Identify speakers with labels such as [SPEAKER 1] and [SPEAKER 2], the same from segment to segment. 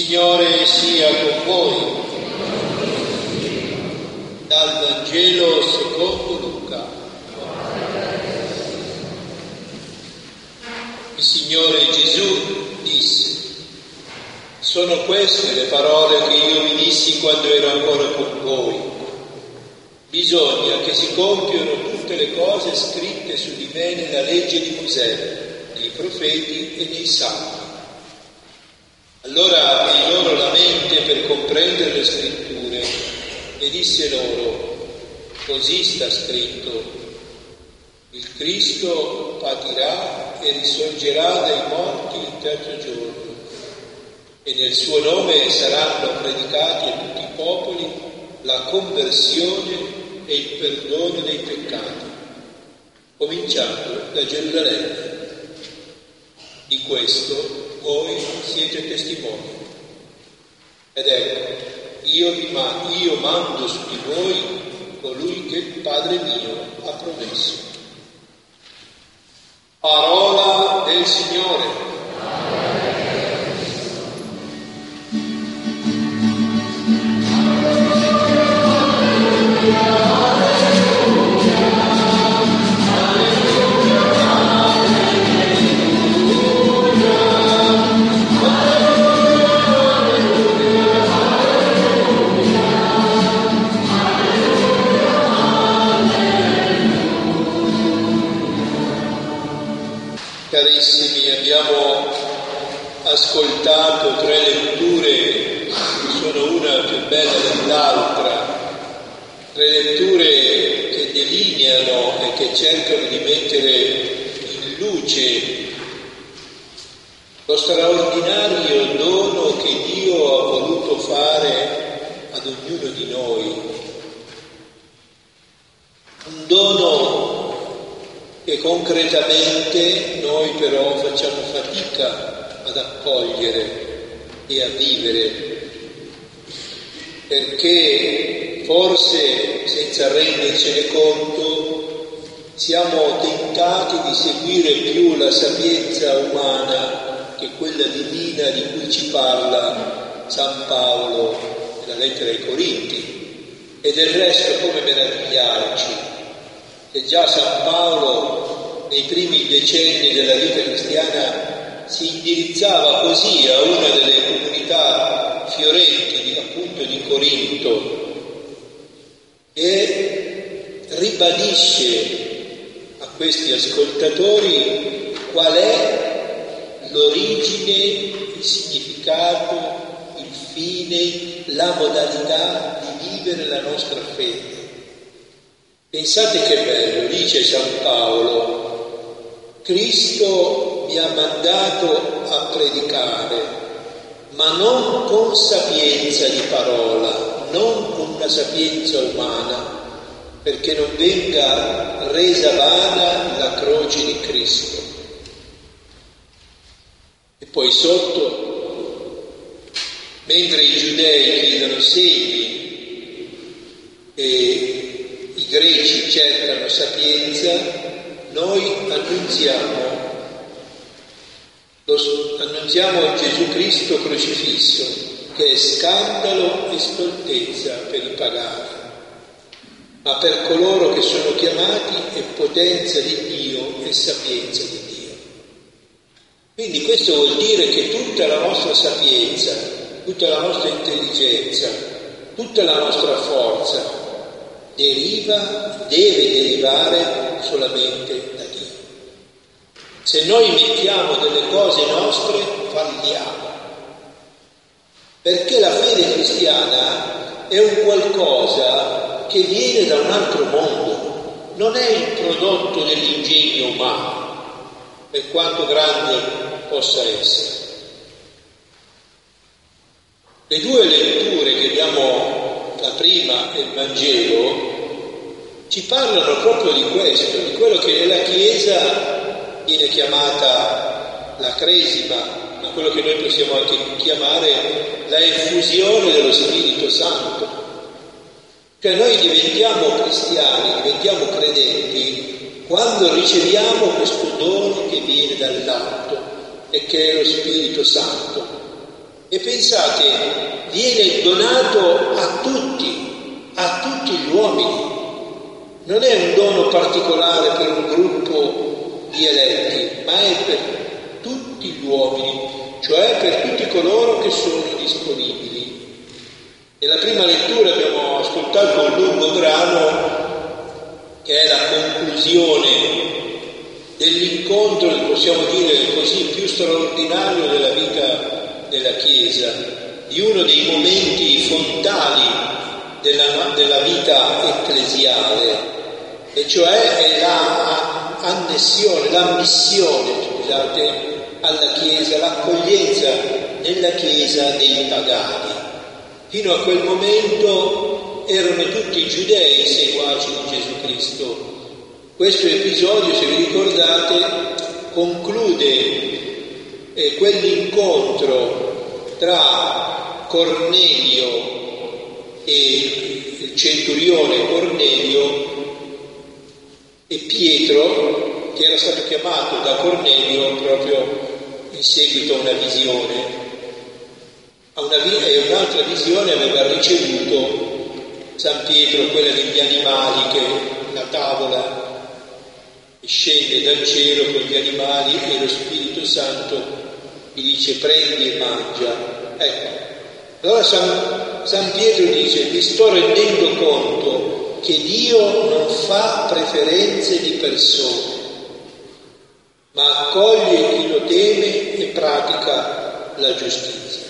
[SPEAKER 1] Signore sia con voi. Dal Vangelo secondo Luca. Il Signore Gesù disse: sono queste le parole che io vi dissi quando ero ancora con voi. Bisogna che si compiano tutte le cose scritte su di me nella legge di Mosè, nei profeti e nei salmi. Allora aprì loro la mente per comprendere le scritture e disse loro: così sta scritto, il Cristo patirà e risorgerà dai morti il terzo giorno, e nel suo nome saranno predicati a tutti i popoli la conversione e il perdono dei peccati, cominciando da Gerusalemme. Di questo voi siete testimoni. Ed ecco, io mando su di voi colui che il Padre mio ha promesso. Parola del Signore. Carissimi, abbiamo ascoltato 3 letture che sono una più bella dell'altra, 3 letture che delineano e che cercano di mettere in luce lo straordinario dono che Dio ha voluto fare ad ognuno di noi. Un dono che concretamente noi però facciamo fatica ad accogliere e a vivere, perché forse senza rendercene conto siamo tentati di seguire più la sapienza umana che quella divina di cui ci parla San Paolo nella lettera ai Corinti. E del resto come meravigliarci che già San Paolo nei primi decenni della vita cristiana si indirizzava così a una delle comunità fiorenti appunto di Corinto e ribadisce a questi ascoltatori qual è l'origine, il significato, il fine, la modalità di vivere la nostra fede. Pensate che bello, dice San Paolo: Cristo mi ha mandato a predicare, ma non con sapienza di parola, non con una sapienza umana, perché non venga resa vana la croce di Cristo. E poi sotto, mentre i giudei chiedono segni e i greci cercano sapienza, noi annunziamo Gesù Cristo crocifisso, che è scandalo e stoltezza per i pagani, ma per coloro che sono chiamati è potenza di Dio e sapienza di Dio. Quindi questo vuol dire che tutta la nostra sapienza, tutta la nostra intelligenza, tutta la nostra forza deve derivare solamente da Dio. Se noi mettiamo delle cose nostre, falliamo. Perché la fede cristiana è un qualcosa che viene da un altro mondo, non è il prodotto dell'ingegno umano, per quanto grande possa essere. Le 2 letture che abbiamo, la prima e il Vangelo, ci parlano proprio di questo, di quello che nella Chiesa viene chiamata la cresima, ma quello che noi possiamo anche chiamare la effusione dello Spirito Santo. Cioè noi diventiamo cristiani, diventiamo credenti quando riceviamo questo dono che viene dall'alto e che è lo Spirito Santo. E pensate, viene donato a tutti gli uomini. Non è un dono particolare per un gruppo di eletti, ma è per tutti gli uomini, cioè per tutti coloro che sono disponibili. Nella prima lettura abbiamo ascoltato un lungo brano che è la conclusione dell'incontro, possiamo dire così, più straordinario della vita della Chiesa, di uno dei momenti fontali della vita ecclesiale, e cioè è l'ammissione alla Chiesa, l'accoglienza nella Chiesa dei pagani. Fino a quel momento erano tutti giudei seguaci di Gesù Cristo. Questo episodio, se vi ricordate, conclude quell'incontro tra Cornelio e il centurione Cornelio e Pietro, che era stato chiamato da Cornelio proprio in seguito a una visione. E un'altra visione aveva ricevuto San Pietro, quella degli animali, che la tavola scende dal cielo con gli animali e lo Spirito Santo gli dice: prendi e mangia. Ecco, allora San Pietro dice: mi sto rendendo conto che Dio non fa preferenze di persone, ma accoglie chi lo teme e pratica la giustizia.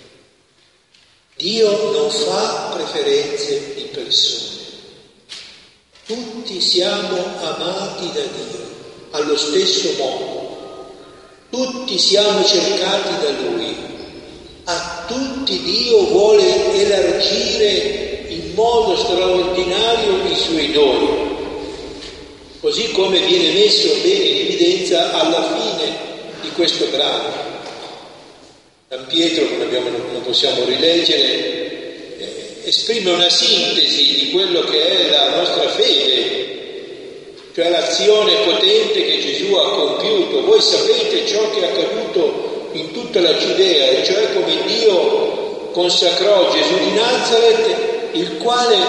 [SPEAKER 1] Dio non fa preferenze di persone. Tutti siamo amati da Dio allo stesso modo. Tutti siamo cercati da Lui. A tutti Dio vuole elargire in modo straordinario i Suoi doni. Così come viene messo bene in evidenza alla fine di questo brano. San Pietro, come non possiamo rileggere, esprime una sintesi di quello che è la nostra fede, cioè l'azione potente che Gesù ha compiuto. Voi sapete ciò che è accaduto in tutta la Giudea, e cioè come Dio consacrò Gesù di Nazaret, il quale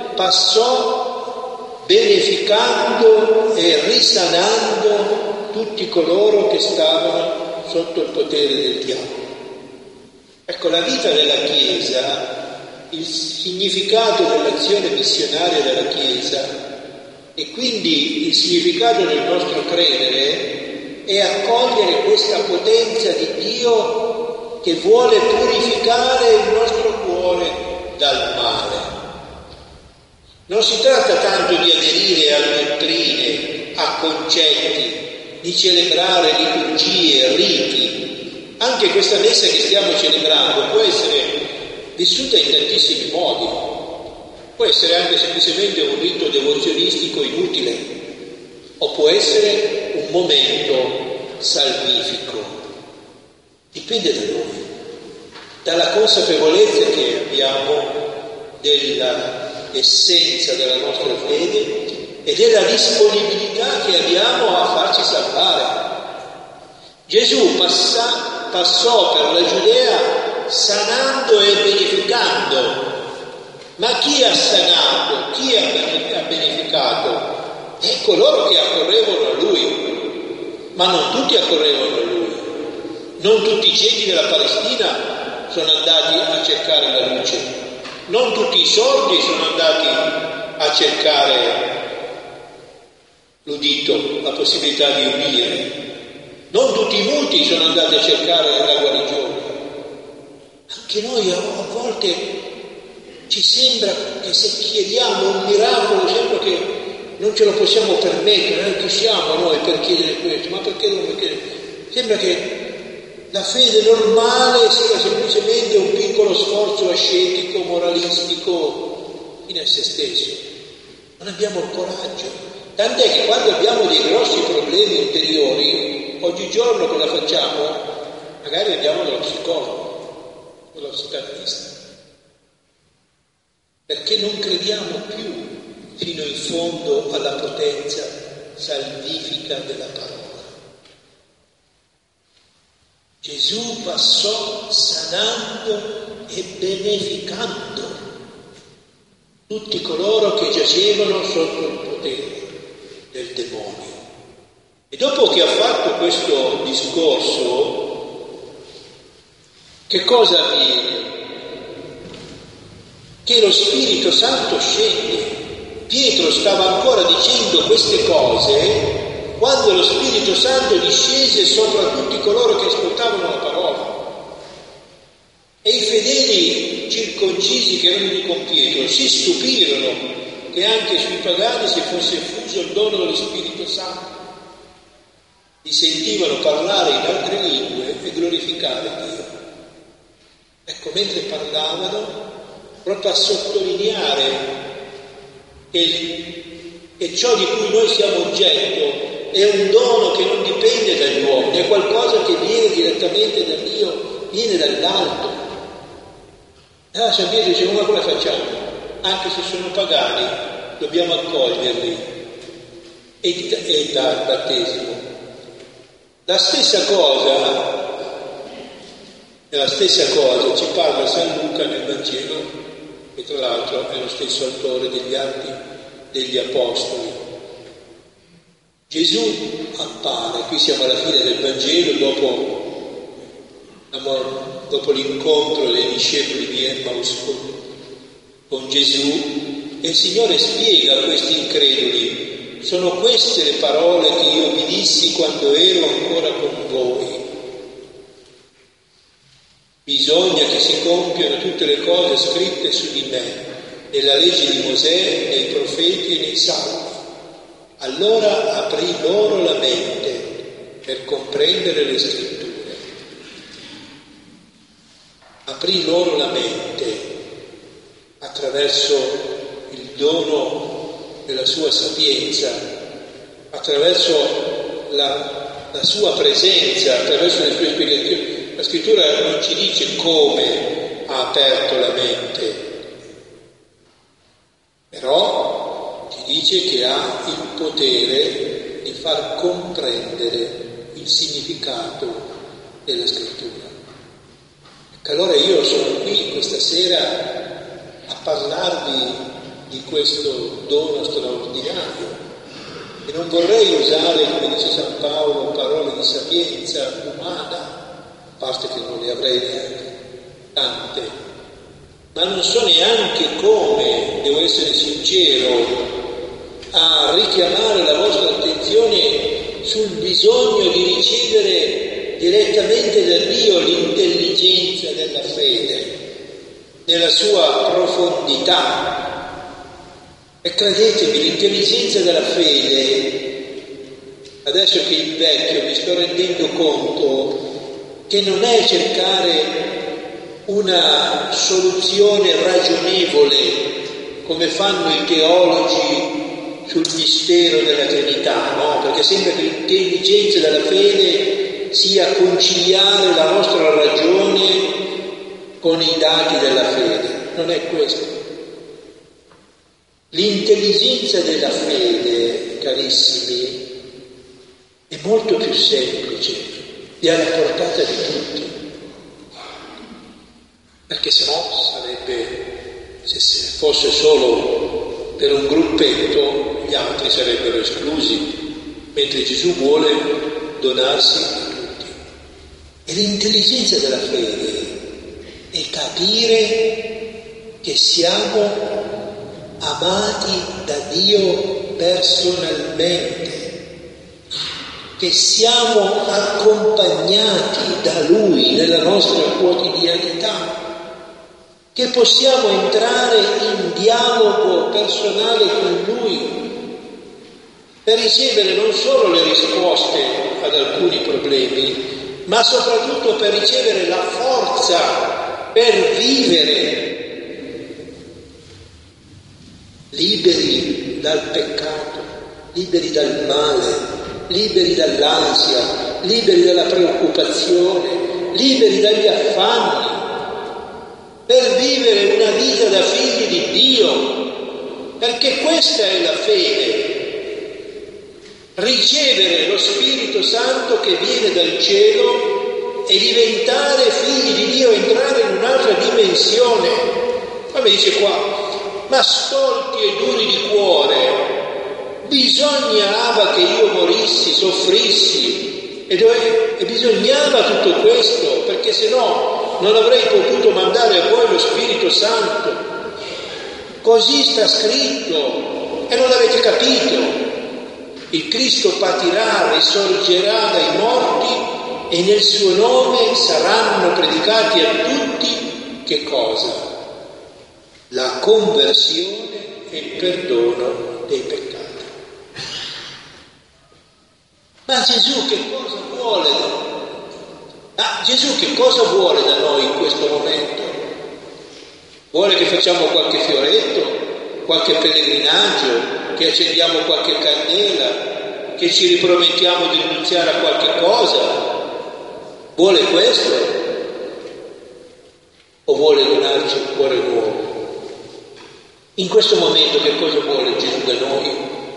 [SPEAKER 1] passò beneficando e risanando tutti coloro che stavano sotto il potere del diavolo. Ecco, la vita della Chiesa, il significato dell'azione missionaria della Chiesa e quindi il significato del nostro credere è accogliere questa potenza di Dio che vuole purificare il nostro cuore dal male. Non si tratta tanto di aderire a dottrine, a concetti, di celebrare liturgie, riti. Anche questa messa che stiamo celebrando può essere vissuta in tantissimi modi. Può essere anche semplicemente un rito devozionistico inutile, o può essere un momento salvifico. Dipende da noi, dalla consapevolezza che abbiamo dell'essenza della nostra fede e della disponibilità che abbiamo a farci salvare. Gesù passò per la Giudea sanando e beneficando. Ma chi ha sanato? Chi ha beneficato? Coloro che accorrevano a Lui. Ma non tutti accorrevano a Lui. Non tutti i ciechi della Palestina sono andati a cercare la luce. Non tutti i sordi sono andati a cercare l'udito, la possibilità di udire. Non tutti i muti sono andati a cercare la guarigione. Anche noi a volte ci sembra che se chiediamo un miracolo sembra che non ce lo possiamo permettere, chi siamo noi per chiedere questo? Ma perché non? Perché sembra che la fede normale sia semplicemente un piccolo sforzo ascetico, moralistico, fine a se stesso. Non abbiamo il coraggio. Tant'è che quando abbiamo dei grossi problemi interiori, oggigiorno cosa facciamo? Magari andiamo dallo psicologo, dallo psicanalista. Perché non crediamo più fino in fondo alla potenza salvifica della parola. Gesù passò sanando e beneficando tutti coloro che giacevano sotto il potere del demonio. E dopo che ha fatto questo discorso, che cosa avviene? Che lo Spirito Santo scende. Pietro stava ancora dicendo queste cose quando lo Spirito Santo discese sopra tutti coloro che ascoltavano la parola. E i fedeli circoncisi che erano lì con Pietro si stupirono che anche sui pagani si fosse effuso il dono dello Spirito Santo. Li sentivano parlare in altre lingue e glorificare Dio. Ecco, mentre parlavano, proprio a sottolineare che ciò di cui noi siamo oggetto è un dono che non dipende dagli uomini, è qualcosa che viene direttamente da Dio, viene dall'alto. Allora San Pietro dice: ma come facciamo? Anche se sono pagani, dobbiamo accoglierli e dar battesimo. La stessa cosa ci parla San Luca nel Vangelo, e tra l'altro è lo stesso autore degli Atti degli Apostoli. Gesù appare, qui siamo alla fine del Vangelo, dopo l'incontro dei discepoli di Emmaus con Gesù, e il Signore spiega a questi increduli: sono queste le parole che io vi dissi quando ero ancora con voi. Bisogna che si compiano tutte le cose scritte su di me, nella legge di Mosè, nei profeti e nei salmi. Allora aprì loro la mente per comprendere le scritture. Aprì loro la mente attraverso il dono della sua sapienza, attraverso la sua presenza, attraverso le sue spiegazioni. La scrittura non ci dice come ha aperto la mente, però ci dice che ha il potere di far comprendere il significato della scrittura. Allora io sono qui questa sera a parlarvi di questo dono straordinario e non vorrei usare, come dice San Paolo, parole di sapienza umana, a parte che non ne avrei neanche tante, ma non so neanche come, devo essere sincero, a richiamare la vostra attenzione sul bisogno di ricevere direttamente da Dio l'intelligenza della fede, nella sua profondità. E credetemi, l'intelligenza della fede, adesso che invecchio mi sto rendendo conto che non è cercare una soluzione ragionevole come fanno i teologi sul mistero della Trinità, no? Perché sembra che l'intelligenza della fede sia conciliare la nostra ragione con i dati della fede. Non è questo. L'intelligenza della fede, carissimi, è molto più semplice, è alla portata di tutti, perché sennò sarebbe, se fosse solo per un gruppetto, gli altri sarebbero esclusi, mentre Gesù vuole donarsi a tutti. E l'intelligenza della fede è capire che siamo amati da Dio personalmente, che siamo accompagnati da Lui nella nostra quotidianità, che possiamo entrare in dialogo personale con Lui per ricevere non solo le risposte ad alcuni problemi, ma soprattutto per ricevere la forza per vivere liberi dal peccato, liberi dal male, liberi dall'ansia, liberi dalla preoccupazione, liberi dagli affanni, per vivere una vita da figli di Dio, perché questa è la fede, ricevere lo Spirito Santo che viene dal cielo e diventare figli di Dio, entrare in un'altra dimensione. Come dice qua, ma stolti e duri di cuore, bisognava che io morissi, soffrissi, e bisognava tutto questo, perché se no non avrei potuto mandare a voi lo Spirito Santo. Così sta scritto e non avete capito. Il Cristo patirà, risorgerà dai morti e nel suo nome saranno predicati a tutti che cosa? La conversione e il perdono dei peccati. Ma Gesù che cosa vuole? Gesù che cosa vuole da noi in questo momento? Vuole che facciamo qualche fioretto, qualche pellegrinaggio, che accendiamo qualche candela, che ci ripromettiamo di rinunziare a qualche cosa? Vuole questo? O vuole donarci un cuore nuovo? In questo momento che cosa vuole Gesù da noi?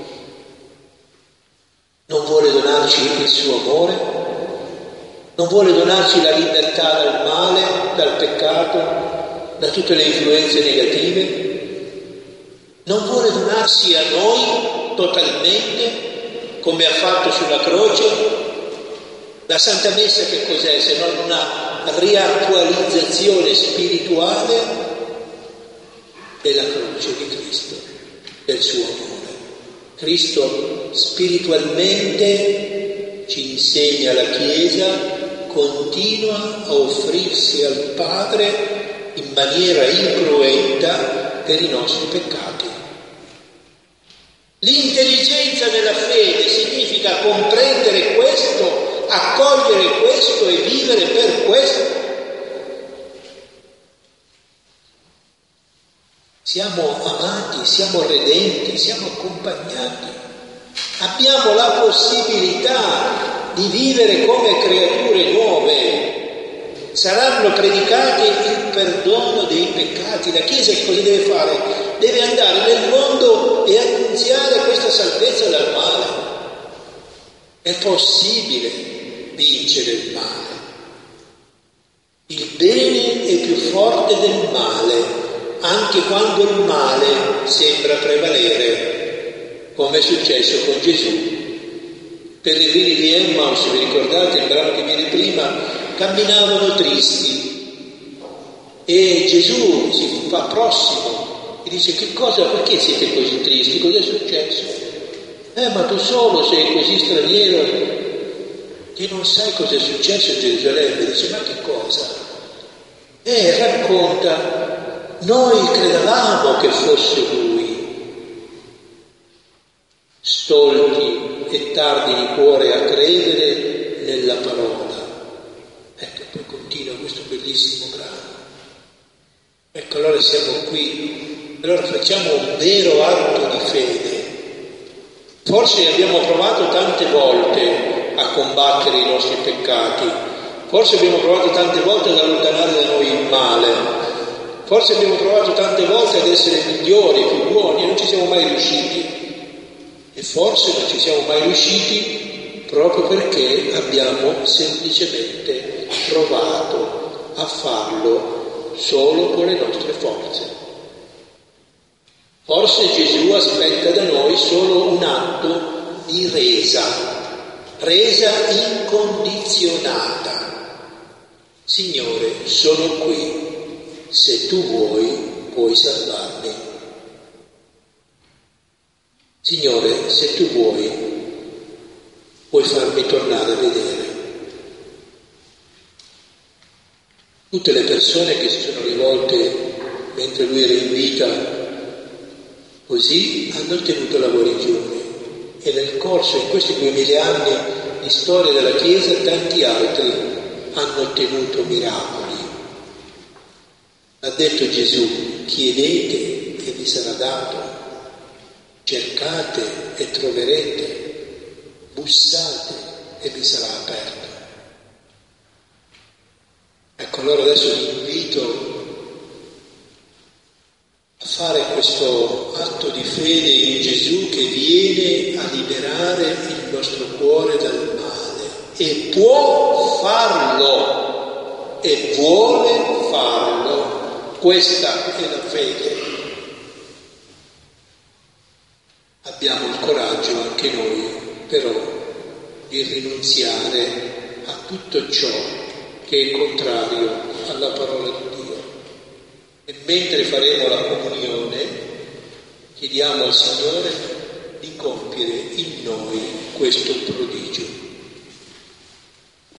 [SPEAKER 1] Non vuole donarci il suo amore? Non vuole donarci la libertà dal male, dal peccato, da tutte le influenze negative? Non vuole donarsi a noi totalmente, come ha fatto sulla croce? La Santa Messa che cos'è se non una riattualizzazione spirituale della croce di Cristo, del suo amore? Cristo spiritualmente ci insegna la Chiesa, continua a offrirsi al Padre in maniera incruenta per i nostri peccati. L'intelligenza nella fede significa comprendere questo, accogliere questo e vivere per questo. Siamo amati, siamo redenti, siamo accompagnati. Abbiamo la possibilità di vivere come creature nuove. Saranno predicati il perdono dei peccati. La Chiesa che cosa deve fare? Deve andare nel mondo e annunziare questa salvezza dal male. È possibile vincere il male. Il bene è più forte del male, anche quando il male sembra prevalere, come è successo con Gesù. Pellegrini di Emmaus, vi ricordate il brano che viene prima, camminavano tristi e Gesù si fa prossimo e dice: che cosa, perché siete così tristi? Cos'è successo? Ma tu solo sei così straniero che non sai cosa è successo a Gerusalemme. Dice: ma che cosa? Racconta: noi credevamo che fosse lui, stolti e tardi di cuore a credere nella parola. Ecco, poi continua questo bellissimo brano. Ecco, allora siamo qui, allora facciamo un vero atto di fede. Forse abbiamo provato tante volte a combattere i nostri peccati, forse abbiamo provato tante volte ad allontanare da noi il male, forse abbiamo provato tante volte ad essere migliori, più buoni, e non ci siamo mai riusciti. E forse non ci siamo mai riusciti proprio perché abbiamo semplicemente provato a farlo solo con le nostre forze. Forse Gesù aspetta da noi solo un atto di resa incondizionata. Signore, sono qui, se tu vuoi, puoi salvarmi. Signore, se tu vuoi, puoi farmi tornare a vedere. Tutte le persone che si sono rivolte mentre lui era in vita così hanno ottenuto la guarigione, e nel corso, in questi 2000 anni di storia della Chiesa, tanti altri hanno ottenuto miracoli. Ha detto Gesù: chiedete e vi sarà dato, cercate e troverete, bussate e vi sarà aperto. Ecco, allora adesso vi invito a fare questo atto di fede in Gesù che viene a liberare il nostro cuore dal male, e può farlo e vuole farlo. Questa è la fede. Abbiamo il coraggio anche noi, però, di rinunziare a tutto ciò che è contrario alla parola di Dio. E mentre faremo la comunione, chiediamo al Signore di compiere in noi questo prodigio.